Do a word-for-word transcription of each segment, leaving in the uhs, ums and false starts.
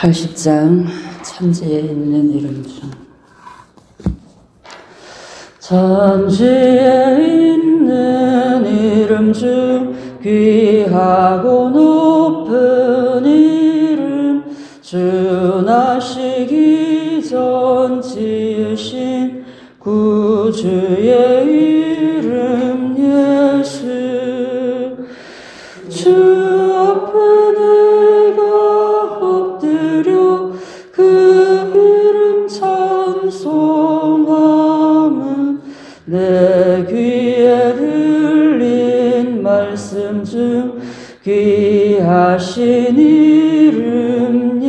팔십 장 천지에 있는 이름 중 천지에 있는 이름 중 귀하고 높은 이름 주 나시기 전 지으신 구주의 이름 예수 주 앞에 내가 엎드려 그 이름 찬송함은 내 귀에 들린 말씀 중 귀하신 이름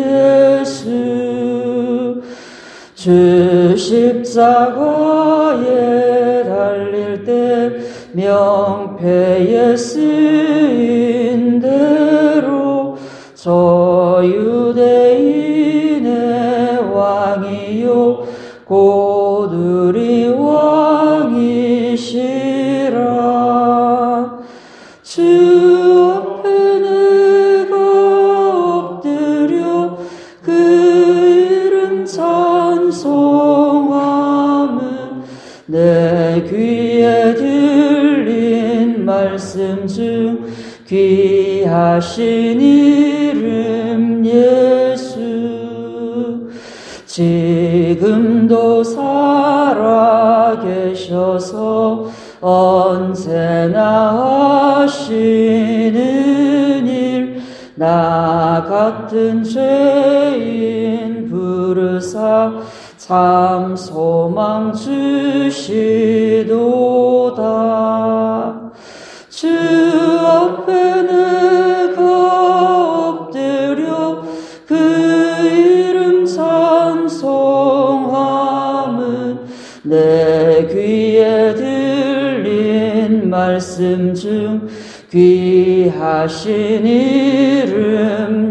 예수 주 십자가에 달릴 때 명패에 쓰인 대로 저 유대인의 왕이요 곧 우리 왕이시라 주 앞에 내가 엎드려 그 이름 찬송함은 내 귀에 들린 말씀 중 귀하신 이름 예수 지금도 살아계셔서 언제나 하시는 일 나 같은 죄인 부르사 참 소망 주시도다 주 앞에 내가 엎드려 그 이름 찬송함은 내 귀에 들린 말씀 중 귀하신 이름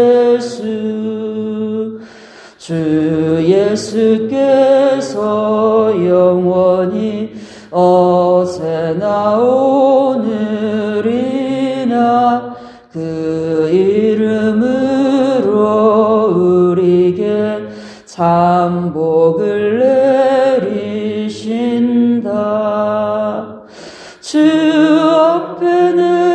예수 주 예수께서 영원히 어제나 오늘이나 그 이름으로 우리에게 참 복을 내리신다 주 앞에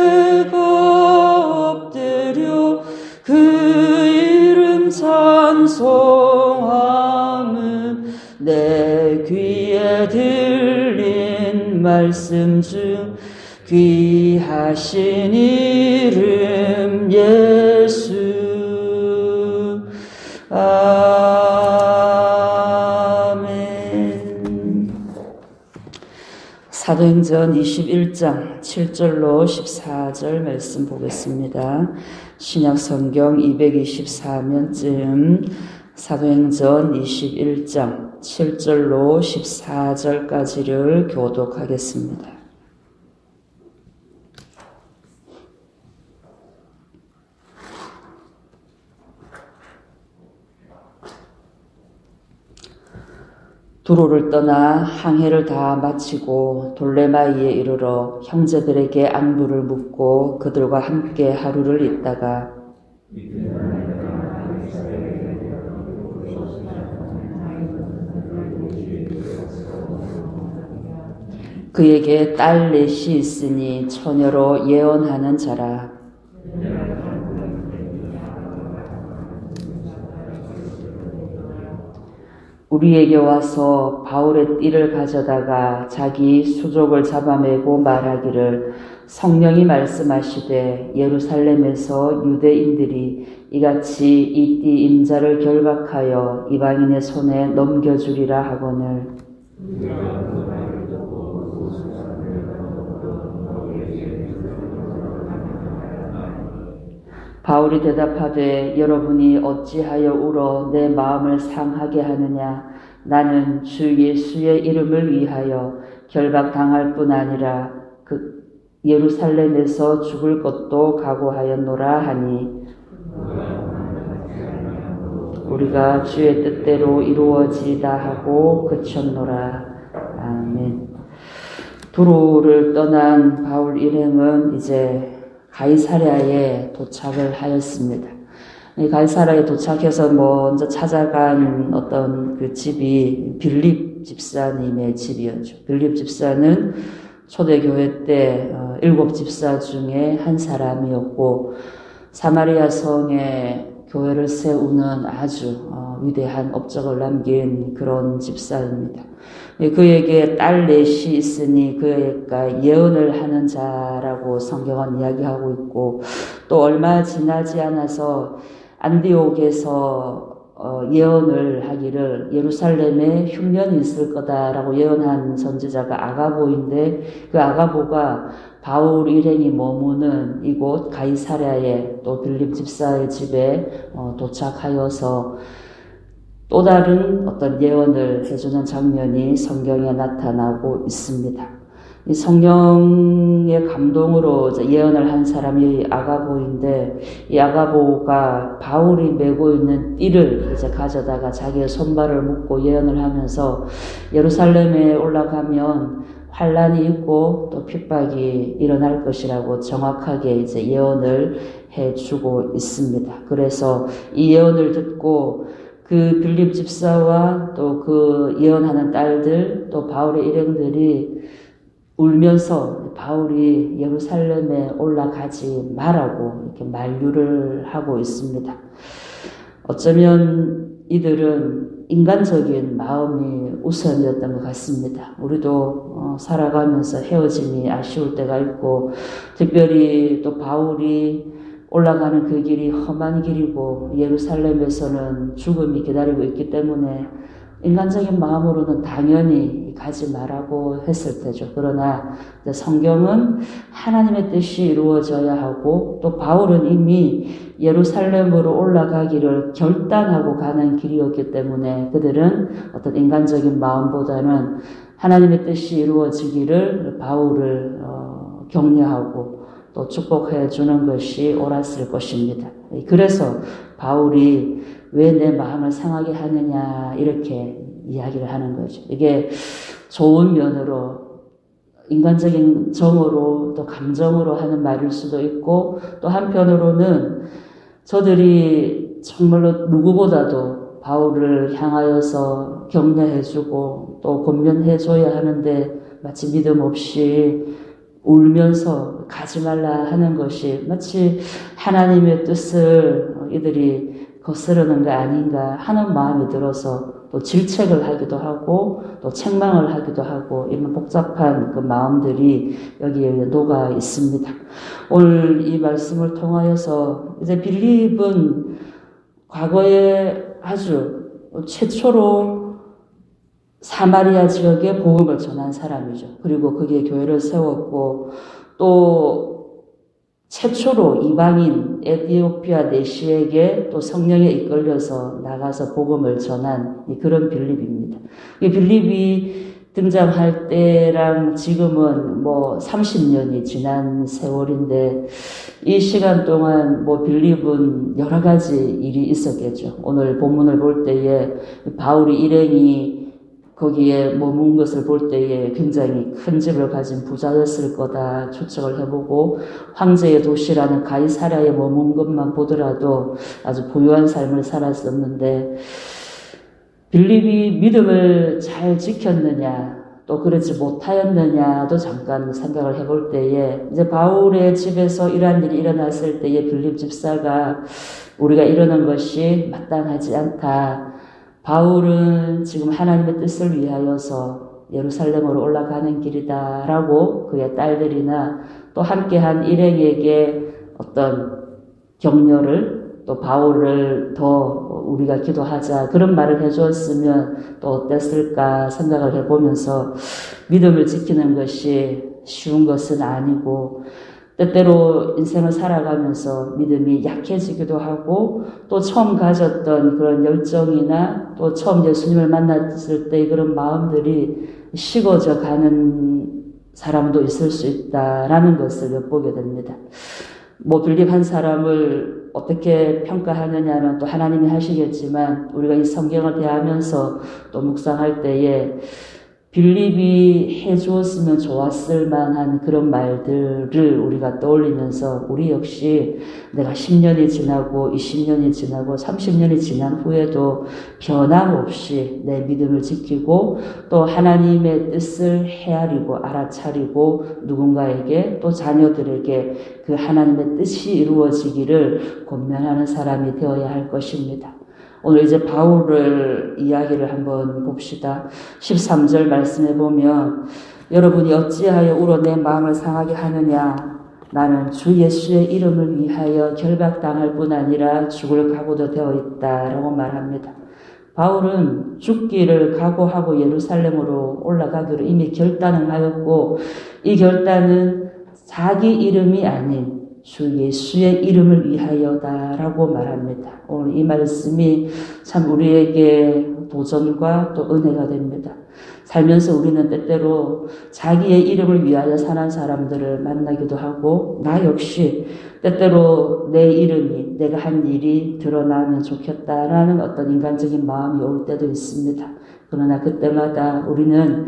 내가 엎드려 그 이름 찬송함은 내 귀에 들린 말씀 중 귀하신 이름 예수 아멘. 사도행전 이십일 장 칠 절로 십사 절 말씀 보겠습니다. 신약성경 이백이십사 면쯤 사도행전 이십일 장 칠 절로 십사 절까지를 교독하겠습니다. 두로를 떠나 항해를 다 마치고 돌레마이에 이르러 형제들에게 안부를 묻고 그들과 함께 하루를 있다가 그에게 딸 넷이 있으니 처녀로 예언하는 자라. 우리에게 와서 바울의 띠를 가져다가 자기 수족을 잡아매고 말하기를 성령이 말씀하시되 예루살렘에서 유대인들이 이같이 이 띠 임자를 결박하여 이방인의 손에 넘겨주리라 하거늘 바울이 대답하되 여러분이 어찌하여 울어 내 마음을 상하게 하느냐 나는 주 예수의 이름을 위하여 결박당할 뿐 아니라 그 예루살렘에서 죽을 것도 각오하였노라 하니 우리가 주의 뜻대로 이루어지다 하고 그쳤노라. 아멘. 두로를 떠난 바울 일행은 이제 가이사랴에 도착을 하였습니다. 가이사라에 도착해서 먼저 찾아간 어떤 그 집이 빌립 집사님의 집이었죠. 빌립 집사는 초대교회 때 일곱 집사 중에 한 사람이었고 사마리아 성에 교회를 세우는 아주 위대한 업적을 남긴 그런 집사입니다. 그에게 딸 넷이 있으니 그가 예언을 하는 자라고 성경은 이야기하고 있고 또 얼마 지나지 않아서 안디옥에서 어, 예언을 하기를 예루살렘에 흉년이 있을 거다라고 예언한 선지자가 아가보인데 그 아가보가 바울 일행이 머무는 이곳 가이사랴에 또 빌립 집사의 집에 어, 도착하여서 또 다른 어떤 예언을 해주는 장면이 성경에 나타나고 있습니다. 이 성령의 감동으로 예언을 한 사람이 아가보인데 이 아가보가 바울이 메고 있는 띠를 이제 가져다가 자기의 손발을 묶고 예언을 하면서 예루살렘에 올라가면 환란이 있고 또 핍박이 일어날 것이라고 정확하게 이제 예언을 해주고 있습니다. 그래서 이 예언을 듣고 그 빌립 집사와 또 그 예언하는 딸들 또 바울의 일행들이 울면서 바울이 예루살렘에 올라가지 말라고 이렇게 만류를 하고 있습니다. 어쩌면 이들은 인간적인 마음이 우선이었던 것 같습니다. 우리도 어, 살아가면서 헤어짐이 아쉬울 때가 있고 특별히 또 바울이 올라가는 그 길이 험한 길이고 예루살렘에서는 죽음이 기다리고 있기 때문에 인간적인 마음으로는 당연히 가지 말라고 했을 테죠. 그러나 성경은 하나님의 뜻이 이루어져야 하고 또 바울은 이미 예루살렘으로 올라가기를 결단하고 가는 길이었기 때문에 그들은 어떤 인간적인 마음보다는 하나님의 뜻이 이루어지기를 바울을 어, 격려하고 또 축복해 주는 것이 옳았을 것입니다. 그래서 바울이 왜 내 마음을 상하게 하느냐 이렇게 이야기를 하는 거죠. 이게 좋은 면으로 인간적인 정으로 또 감정으로 하는 말일 수도 있고 또 한편으로는 저들이 정말로 누구보다도 바울을 향하여서 격려해주고 또 권면해줘야 하는데 마치 믿음 없이 울면서 가지 말라 하는 것이 마치 하나님의 뜻을 이들이 거스르는 거 아닌가 하는 마음이 들어서 또 질책을 하기도 하고 또 책망을 하기도 하고 이런 복잡한 그 마음들이 여기에 녹아 있습니다. 오늘 이 말씀을 통하여서 이제 빌립은 과거에 아주 최초로 사마리아 지역에 복음을 전한 사람이죠. 그리고 거기에 교회를 세웠고 또 최초로 이방인 에티오피아 내시에게 또 성령에 이끌려서 나가서 복음을 전한 그런 빌립입니다. 이 빌립이 등장할 때랑 지금은 뭐 삼십 년이 지난 세월인데 이 시간 동안 뭐 빌립은 여러 가지 일이 있었겠죠. 오늘 본문을 볼 때에 바울이 일행이 거기에 머문 것을 볼 때에 굉장히 큰 집을 가진 부자였을 거다 추측을 해보고 황제의 도시라는 가이사랴에 머문 것만 보더라도 아주 부유한 삶을 살았었는데 빌립이 믿음을 잘 지켰느냐 또 그렇지 못하였느냐도 잠깐 생각을 해볼 때에 이제 바울의 집에서 이러한 일이 일어났을 때에 빌립 집사가 우리가 이러는 것이 마땅하지 않다. 바울은 지금 하나님의 뜻을 위하여서 예루살렘으로 올라가는 길이다라고 그의 딸들이나 또 함께한 일행에게 어떤 격려를 또 바울을 더 우리가 기도하자 그런 말을 해주었으면 또 어땠을까 생각을 해보면서 믿음을 지키는 것이 쉬운 것은 아니고 때때로 인생을 살아가면서 믿음이 약해지기도 하고 또 처음 가졌던 그런 열정이나 또 처음 예수님을 만났을 때 그런 마음들이 식어져 가는 사람도 있을 수 있다라는 것을 엿보게 됩니다. 뭐 빌립 한 사람을 어떻게 평가하느냐는 또 하나님이 하시겠지만 우리가 이 성경을 대하면서 또 묵상할 때에 빌립이 해주었으면 좋았을 만한 그런 말들을 우리가 떠올리면서 우리 역시 내가 십 년이 지나고 이십 년이 지나고 삼십 년이 지난 후에도 변함없이 내 믿음을 지키고 또 하나님의 뜻을 헤아리고 알아차리고 누군가에게 또 자녀들에게 그 하나님의 뜻이 이루어지기를 권면하는 사람이 되어야 할 것입니다. 오늘 이제 바울을 이야기를 한번 봅시다. 십삼 절 말씀해 보면 여러분이 어찌하여 울어 내 마음을 상하게 하느냐 나는 주 예수의 이름을 위하여 결박당할 뿐 아니라 죽을 각오도 되어 있다라고 말합니다. 바울은 죽기를 각오하고 예루살렘으로 올라가기로 이미 결단을 하였고 이 결단은 자기 이름이 아닌 주 예수의 이름을 위하여다라고 말합니다. 오늘 이 말씀이 참 우리에게 도전과 또 은혜가 됩니다. 살면서 우리는 때때로 자기의 이름을 위하여 사는 사람들을 만나기도 하고 나 역시 때때로 내 이름이 내가 한 일이 드러나면 좋겠다라는 어떤 인간적인 마음이 올 때도 있습니다. 그러나 그때마다 우리는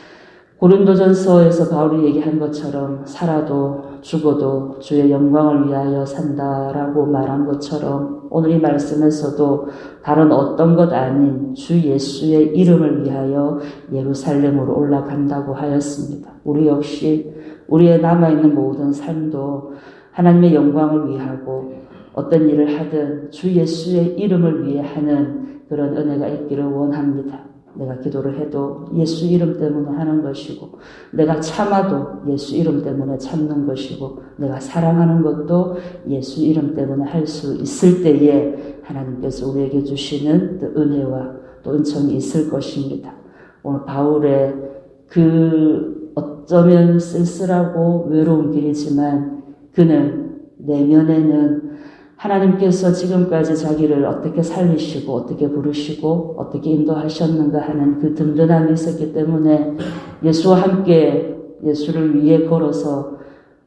고린도전서에서 바울이 얘기한 것처럼 살아도 죽어도 주의 영광을 위하여 산다라고 말한 것처럼 오늘 이 말씀에서도 다른 어떤 것 아닌 주 예수의 이름을 위하여 예루살렘으로 올라간다고 하였습니다. 우리 역시 우리의 남아있는 모든 삶도 하나님의 영광을 위하고 어떤 일을 하든 주 예수의 이름을 위해 하는 그런 은혜가 있기를 원합니다. 내가 기도를 해도 예수 이름 때문에 하는 것이고 내가 참아도 예수 이름 때문에 참는 것이고 내가 사랑하는 것도 예수 이름 때문에 할 수 있을 때에 하나님께서 우리에게 주시는 또 은혜와 또 은총이 있을 것입니다. 오늘 바울의 그 어쩌면 쓸쓸하고 외로운 길이지만 그는 내면에는 하나님께서 지금까지 자기를 어떻게 살리시고 어떻게 부르시고 어떻게 인도하셨는가 하는 그 든든함이 있었기 때문에 예수와 함께 예수를 위해 걸어서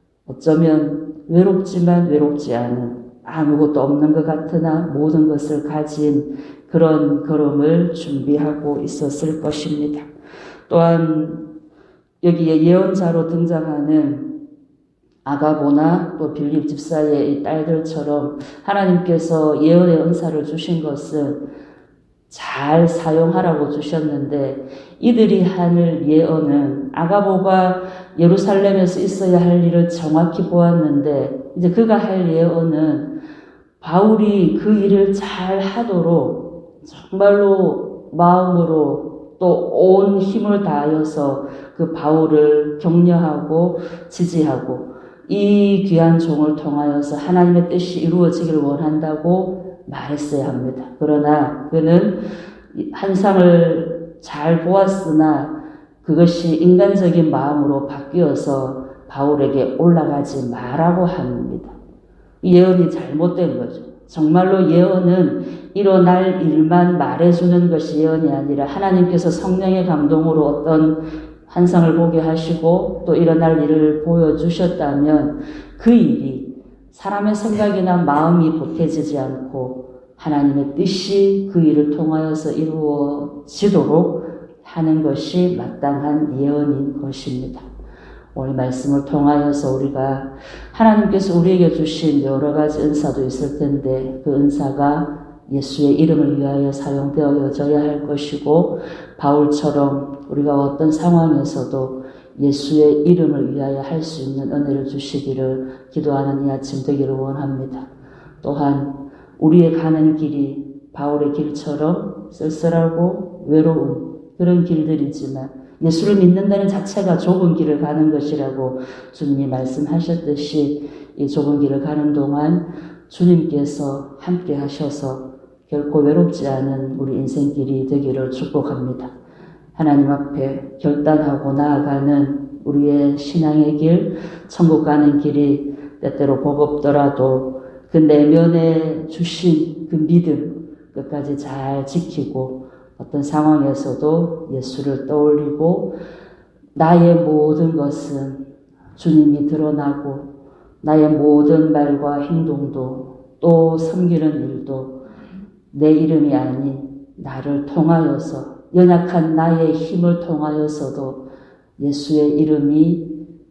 어쩌면 외롭지만 외롭지 않은 아무것도 없는 것 같으나 모든 것을 가진 그런 걸음을 준비하고 있었을 것입니다. 또한 여기에 예언자로 등장하는 아가보나 또 빌립 집사의 이 딸들처럼 하나님께서 예언의 은사를 주신 것은 잘 사용하라고 주셨는데 이들이 할 예언은 아가보가 예루살렘에서 있어야 할 일을 정확히 보았는데 이제 그가 할 예언은 바울이 그 일을 잘 하도록 정말로 마음으로 또 온 힘을 다하여서 그 바울을 격려하고 지지하고 이 귀한 종을 통하여서 하나님의 뜻이 이루어지기를 원한다고 말했어야 합니다. 그러나 그는 환상을 잘 보았으나 그것이 인간적인 마음으로 바뀌어서 바울에게 올라가지 말라고 합니다. 이 예언이 잘못된 거죠. 정말로 예언은 일어날 일만 말해주는 것이 예언이 아니라 하나님께서 성령의 감동으로 어떤 환상을 보게 하시고 또 일어날 일을 보여주셨다면 그 일이 사람의 생각이나 마음이 보태지지 않고 하나님의 뜻이 그 일을 통하여서 이루어지도록 하는 것이 마땅한 예언인 것입니다. 오늘 말씀을 통하여서 우리가 하나님께서 우리에게 주신 여러 가지 은사도 있을 텐데 그 은사가 예수의 이름을 위하여 사용되어져야 할 것이고 바울처럼 우리가 어떤 상황에서도 예수의 이름을 위하여 할 수 있는 은혜를 주시기를 기도하는 이 아침 되기를 원합니다. 또한 우리의 가는 길이 바울의 길처럼 쓸쓸하고 외로운 그런 길들이지만 예수를 믿는다는 자체가 좁은 길을 가는 것이라고 주님이 말씀하셨듯이 이 좁은 길을 가는 동안 주님께서 함께 하셔서 결코 외롭지 않은 우리 인생길이 되기를 축복합니다. 하나님 앞에 결단하고 나아가는 우리의 신앙의 길, 천국 가는 길이 때때로 버겁더라도 그 내면에 주신 그 믿음 끝까지 잘 지키고 어떤 상황에서도 예수를 떠올리고 나의 모든 것은 주님이 드러나고 나의 모든 말과 행동도 또 섬기는 일도 내 이름이 아닌 나를 통하여서 연약한 나의 힘을 통하여서도 예수의 이름이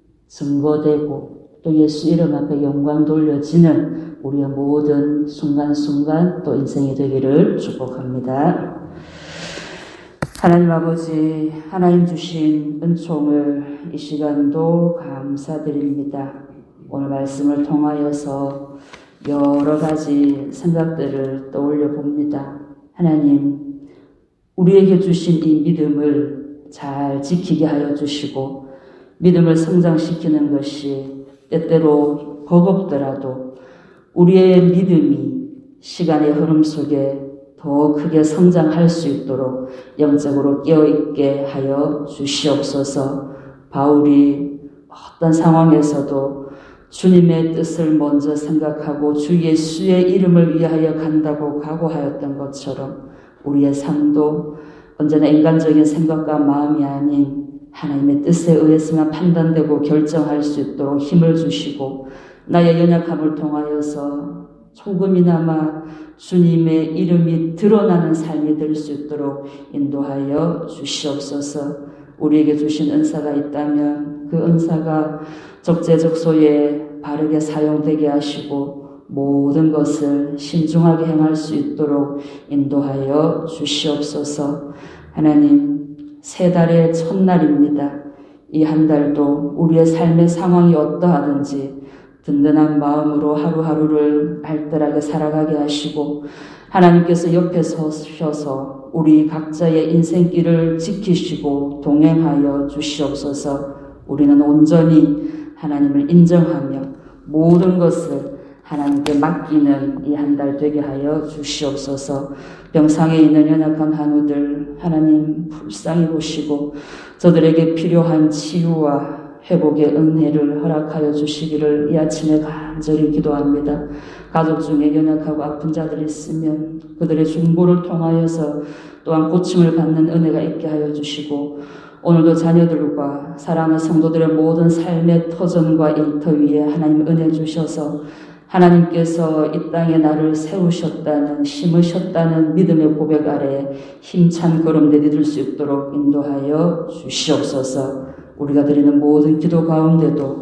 증거되고 또 예수 이름 앞에 영광 돌려지는 우리의 모든 순간순간 또 인생이 되기를 축복합니다. 하나님 아버지, 하나님 주신 은총을 이 시간도 감사드립니다. 오늘 말씀을 통하여서 여러 가지 생각들을 떠올려 봅니다. 하나님, 우리에게 주신 이 믿음을 잘 지키게 하여 주시고 믿음을 성장시키는 것이 때때로 버겁더라도 우리의 믿음이 시간의 흐름 속에 더 크게 성장할 수 있도록 영적으로 깨어있게 하여 주시옵소서. 바울이 어떤 상황에서도 주님의 뜻을 먼저 생각하고 주 예수의 이름을 위하여 간다고 각오하였던 것처럼 우리의 삶도 언제나 인간적인 생각과 마음이 아닌 하나님의 뜻에 의해서만 판단되고 결정할 수 있도록 힘을 주시고 나의 연약함을 통하여서 조금이나마 주님의 이름이 드러나는 삶이 될 수 있도록 인도하여 주시옵소서. 우리에게 주신 은사가 있다면 그 은사가 적재적소에 바르게 사용되게 하시고 모든 것을 신중하게 행할 수 있도록 인도하여 주시옵소서. 하나님, 세 달의 첫날입니다. 이 한 달도 우리의 삶의 상황이 어떠하든지 든든한 마음으로 하루하루를 알뜰하게 살아가게 하시고 하나님께서 옆에 서셔서 우리 각자의 인생길을 지키시고 동행하여 주시옵소서. 우리는 온전히 하나님을 인정하며 모든 것을 하나님께 맡기는 이 한 달 되게 하여 주시옵소서. 병상에 있는 연약한 한우들 하나님 불쌍히 보시고 저들에게 필요한 치유와 회복의 은혜를 허락하여 주시기를 이 아침에 간절히 기도합니다. 가족 중에 연약하고 아픈 자들이 있으면 그들의 중보를 통하여서 또한 고침을 받는 은혜가 있게 하여 주시고 오늘도 자녀들과 사랑하는 성도들의 모든 삶의 터전과 일터 위에 하나님 은혜 주셔서 하나님께서 이 땅에 나를 세우셨다는 심으셨다는 믿음의 고백 아래에 힘찬 걸음 내디딜 수 있도록 인도하여 주시옵소서. 우리가 드리는 모든 기도 가운데도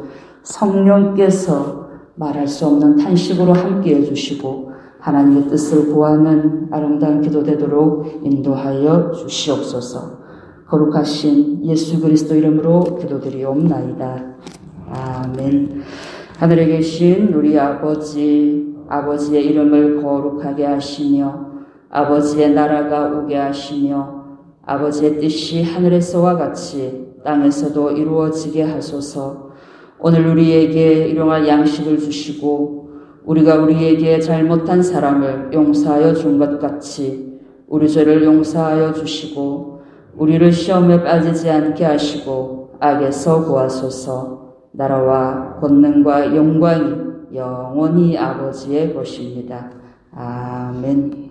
성령께서 말할 수 없는 탄식으로 함께해 주시고 하나님의 뜻을 구하는 아름다운 기도 되도록 인도하여 주시옵소서. 거룩하신 예수 그리스도 이름으로 기도드리옵나이다. 아멘. 하늘에 계신 우리 아버지, 아버지의 이름을 거룩하게 하시며 아버지의 나라가 오게 하시며 아버지의 뜻이 하늘에서와 같이 땅에서도 이루어지게 하소서. 오늘 우리에게 일용할 양식을 주시고 우리가 우리에게 잘못한 사람을 용서하여 준 것 같이 우리 죄를 용서하여 주시고 우리를 시험에 빠지지 않게 하시고 악에서 구하소서. 나라와 권능과 영광이 영원히 아버지의 것입니다. 아멘.